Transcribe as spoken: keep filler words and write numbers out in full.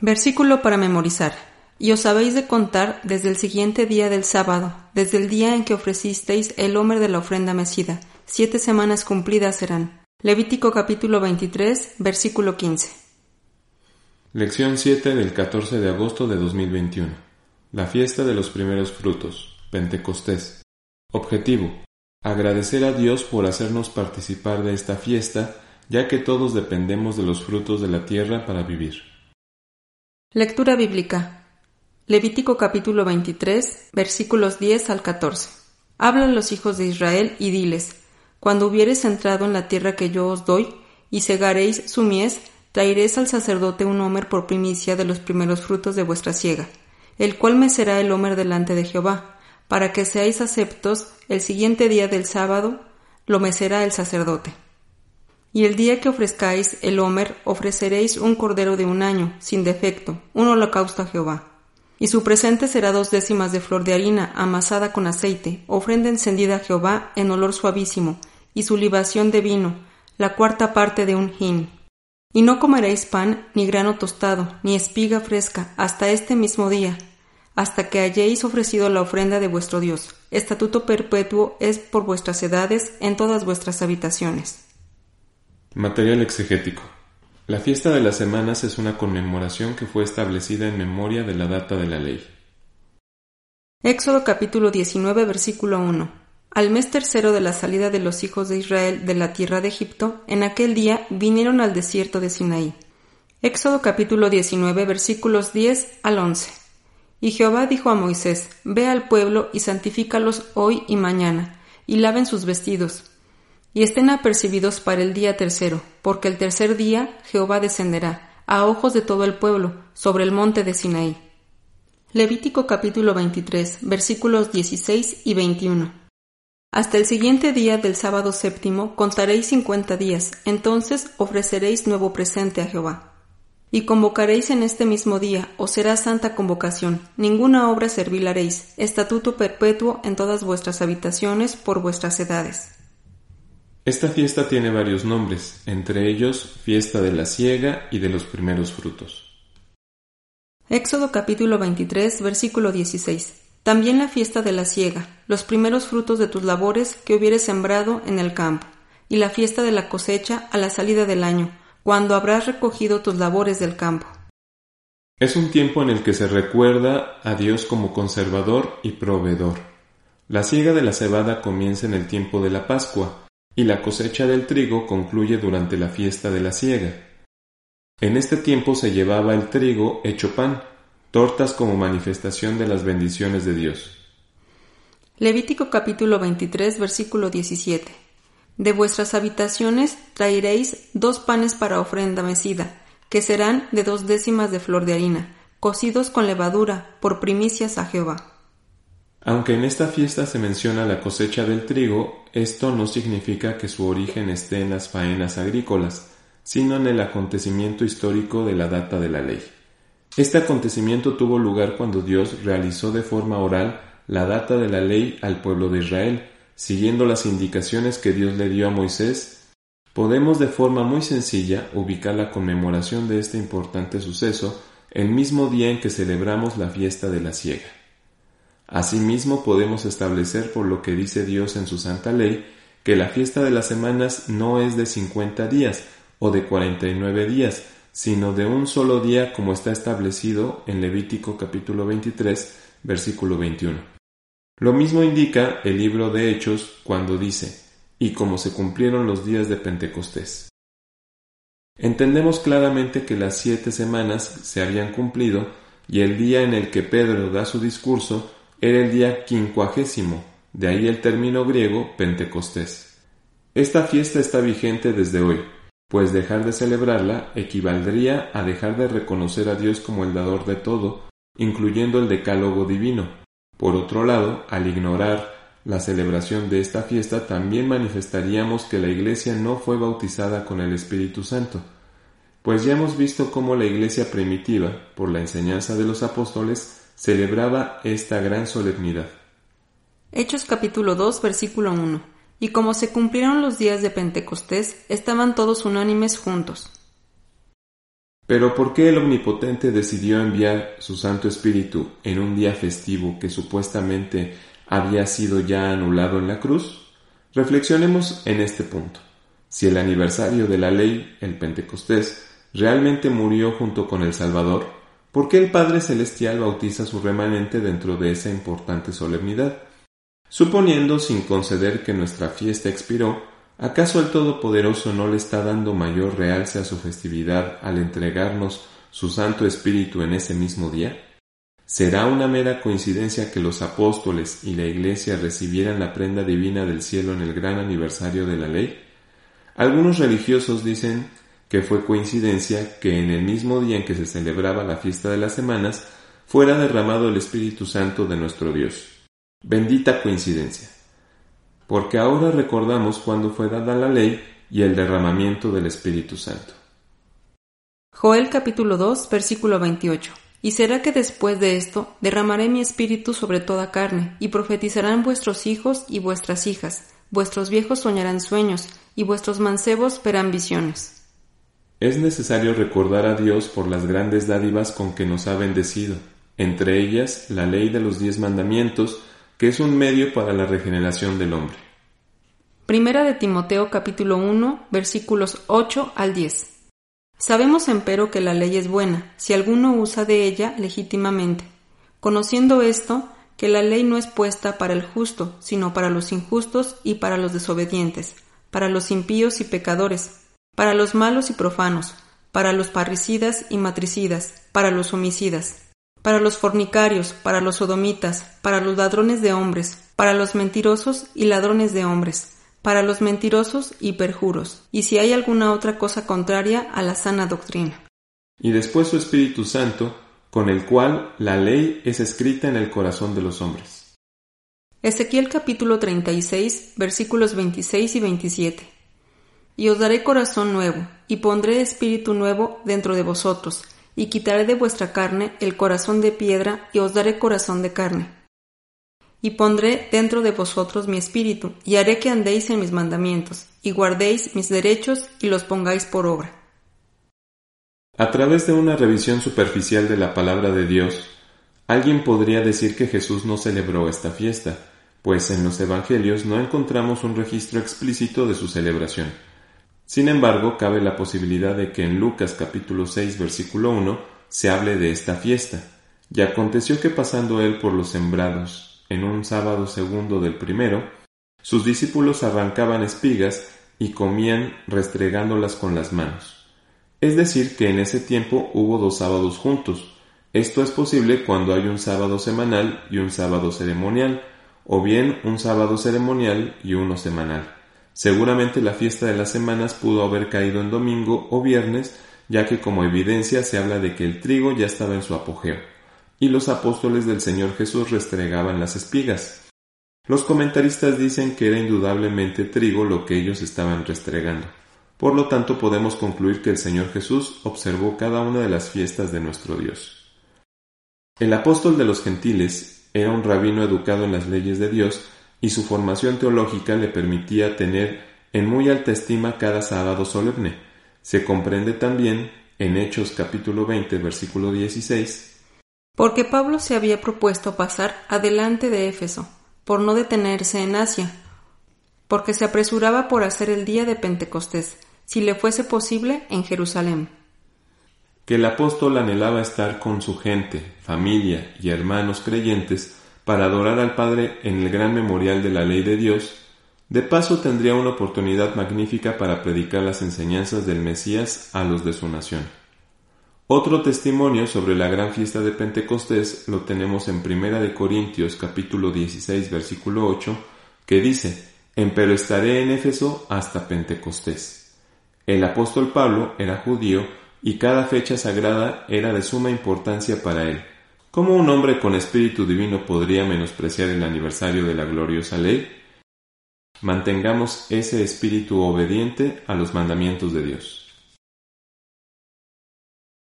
Versículo para memorizar. Y os habéis de contar desde el siguiente día del sábado, desde el día en que ofrecisteis el homer de la ofrenda mecida. Siete semanas cumplidas serán. Levítico capítulo veintitrés, versículo quince. Lección siete del catorce de agosto de dos mil veintiuno. La fiesta de los primeros frutos, Pentecostés. Objetivo: agradecer a Dios por hacernos participar de esta fiesta, ya que todos dependemos de los frutos de la tierra para vivir. Lectura bíblica. Levítico capítulo veintitrés, versículos diez al catorce. Habla a los hijos de Israel y diles: Cuando hubiereis entrado en la tierra que yo os doy, y segaréis su mies, traeréis al sacerdote un homer por primicia de los primeros frutos de vuestra siega, el cual mecerá el homer delante de Jehová, para que seáis aceptos. El siguiente día del sábado lo mecerá el sacerdote. Y el día que ofrezcáis el homer, ofreceréis un cordero de un año, sin defecto, un holocausto a Jehová. Y su presente será dos décimas de flor de harina amasada con aceite, ofrenda encendida a Jehová en olor suavísimo, y su libación de vino, la cuarta parte de un hin. Y no comeréis pan, ni grano tostado, ni espiga fresca, hasta este mismo día, hasta que hayéis ofrecido la ofrenda de vuestro Dios. Estatuto perpetuo es por vuestras edades en todas vuestras habitaciones. Material exegético. La fiesta de las semanas es una conmemoración que fue establecida en memoria de la data de la ley. Éxodo capítulo diecinueve, versículo uno. Al mes tercero de la salida de los hijos de Israel de la tierra de Egipto, en aquel día vinieron al desierto de Sinaí. Éxodo capítulo diecinueve, versículos diez al once. Y Jehová dijo a Moisés: Ve al pueblo y santifícalos hoy y mañana, y laven sus vestidos, y estén apercibidos para el día tercero, porque el tercer día Jehová descenderá, a ojos de todo el pueblo, sobre el monte de Sinaí. Levítico capítulo veintitrés, versículos dieciséis y veintiuno. Hasta el siguiente día del sábado séptimo contaréis cincuenta días, entonces ofreceréis nuevo presente a Jehová. Y convocaréis en este mismo día, os será santa convocación, ninguna obra servil haréis, estatuto perpetuo en todas vuestras habitaciones por vuestras edades. Esta fiesta tiene varios nombres, entre ellos fiesta de la siega y de los primeros frutos. Éxodo capítulo veintitrés, versículo dieciséis. También la fiesta de la siega, los primeros frutos de tus labores que hubieres sembrado en el campo, y la fiesta de la cosecha a la salida del año, cuando habrás recogido tus labores del campo. Es un tiempo en el que se recuerda a Dios como conservador y proveedor. La siega de la cebada comienza en el tiempo de la Pascua, y la cosecha del trigo concluye durante la fiesta de la siega. En este tiempo se llevaba el trigo hecho pan, tortas como manifestación de las bendiciones de Dios. Levítico capítulo veintitrés, versículo diecisiete. De vuestras habitaciones traeréis dos panes para ofrenda mecida, que serán de dos décimas de flor de harina, cocidos con levadura, por primicias a Jehová. Aunque en esta fiesta se menciona la cosecha del trigo, esto no significa que su origen esté en las faenas agrícolas, sino en el acontecimiento histórico de la data de la ley. Este acontecimiento tuvo lugar cuando Dios realizó de forma oral la data de la ley al pueblo de Israel, siguiendo las indicaciones que Dios le dio a Moisés. Podemos de forma muy sencilla ubicar la conmemoración de este importante suceso el mismo día en que celebramos la fiesta de la siega. Asimismo, podemos establecer, por lo que dice Dios en su santa ley, que la fiesta de las semanas no es de cincuenta días o de cuarenta y nueve días, sino de un solo día, como está establecido en Levítico capítulo veintitrés, versículo veintiuno. Lo mismo indica el libro de Hechos cuando dice: y como se cumplieron los días de Pentecostés. Entendemos claramente que las siete semanas se habían cumplido y el día en el que Pedro da su discurso era el día quincuagésimo, de ahí el término griego Pentecostés. Esta fiesta está vigente desde hoy, pues dejar de celebrarla equivaldría a dejar de reconocer a Dios como el dador de todo, incluyendo el decálogo divino. Por otro lado, al ignorar la celebración de esta fiesta, también manifestaríamos que la Iglesia no fue bautizada con el Espíritu Santo, pues ya hemos visto cómo la Iglesia primitiva, por la enseñanza de los apóstoles, celebraba esta gran solemnidad. Hechos capítulo dos, versículo uno. Y como se cumplieron los días de Pentecostés, estaban todos unánimes juntos. Pero ¿por qué el Omnipotente decidió enviar su Santo Espíritu en un día festivo que supuestamente había sido ya anulado en la cruz? Reflexionemos en este punto. Si el aniversario de la ley, el Pentecostés, realmente murió junto con el Salvador, ¿por qué el Padre Celestial bautiza a su remanente dentro de esa importante solemnidad? Suponiendo, sin conceder, que nuestra fiesta expiró, ¿acaso el Todopoderoso no le está dando mayor realce a su festividad al entregarnos su Santo Espíritu en ese mismo día? ¿Será una mera coincidencia que los apóstoles y la Iglesia recibieran la prenda divina del cielo en el gran aniversario de la ley? Algunos religiosos dicen que fue coincidencia que en el mismo día en que se celebraba la fiesta de las semanas fuera derramado el Espíritu Santo de nuestro Dios. Bendita coincidencia, porque ahora recordamos cuándo fue dada la ley y el derramamiento del Espíritu Santo. Joel capítulo dos, versículo veintiocho. Y será que después de esto derramaré mi espíritu sobre toda carne, y profetizarán vuestros hijos y vuestras hijas, vuestros viejos soñarán sueños, y vuestros mancebos verán visiones. Es necesario recordar a Dios por las grandes dádivas con que nos ha bendecido, entre ellas la ley de los diez mandamientos, que es un medio para la regeneración del hombre. Primera de Timoteo capítulo uno, versículos ocho al diez. Sabemos empero que la ley es buena, si alguno usa de ella legítimamente, conociendo esto, que la ley no es puesta para el justo, sino para los injustos y para los desobedientes, para los impíos y pecadores, para los malos y profanos, para los parricidas y matricidas, para los homicidas, para los fornicarios, para los sodomitas, para los ladrones de hombres, para los mentirosos y ladrones de hombres, para los mentirosos y perjuros, y si hay alguna otra cosa contraria a la sana doctrina. Y después su Espíritu Santo, con el cual la ley es escrita en el corazón de los hombres. Ezequiel capítulo treinta y seis, versículos veintiséis y veintisiete. Y os daré corazón nuevo, y pondré espíritu nuevo dentro de vosotros, y quitaré de vuestra carne el corazón de piedra, y os daré corazón de carne. Y pondré dentro de vosotros mi espíritu, y haré que andéis en mis mandamientos, y guardéis mis derechos, y los pongáis por obra. A través de una revisión superficial de la palabra de Dios, alguien podría decir que Jesús no celebró esta fiesta, pues en los evangelios no encontramos un registro explícito de su celebración. Sin embargo, cabe la posibilidad de que en Lucas capítulo seis versículo uno se hable de esta fiesta. Y aconteció que pasando él por los sembrados, en un sábado segundo del primero, sus discípulos arrancaban espigas y comían restregándolas con las manos. Es decir, que en ese tiempo hubo dos sábados juntos. Esto es posible cuando hay un sábado semanal y un sábado ceremonial, o bien un sábado ceremonial y uno semanal. Seguramente la fiesta de las semanas pudo haber caído en domingo o viernes, ya que como evidencia se habla de que el trigo ya estaba en su apogeo, y los apóstoles del Señor Jesús restregaban las espigas. Los comentaristas dicen que era indudablemente trigo lo que ellos estaban restregando. Por lo tanto, podemos concluir que el Señor Jesús observó cada una de las fiestas de nuestro Dios. El apóstol de los gentiles era un rabino educado en las leyes de Dios, y su formación teológica le permitía tener en muy alta estima cada sábado solemne. Se comprende también en Hechos capítulo veinte versículo dieciséis. Porque Pablo se había propuesto pasar adelante de Éfeso, por no detenerse en Asia, porque se apresuraba por hacer el día de Pentecostés, si le fuese posible, en Jerusalén. Que el apóstol anhelaba estar con su gente, familia y hermanos creyentes para adorar al Padre en el gran memorial de la ley de Dios. De paso tendría una oportunidad magnífica para predicar las enseñanzas del Mesías a los de su nación. Otro testimonio sobre la gran fiesta de Pentecostés lo tenemos en Primera de Corintios capítulo dieciséis versículo ocho, que dice: «Empero estaré en Éfeso hasta Pentecostés». El apóstol Pablo era judío y cada fecha sagrada era de suma importancia para él. ¿Cómo un hombre con espíritu divino podría menospreciar el aniversario de la gloriosa ley? Mantengamos ese espíritu obediente a los mandamientos de Dios.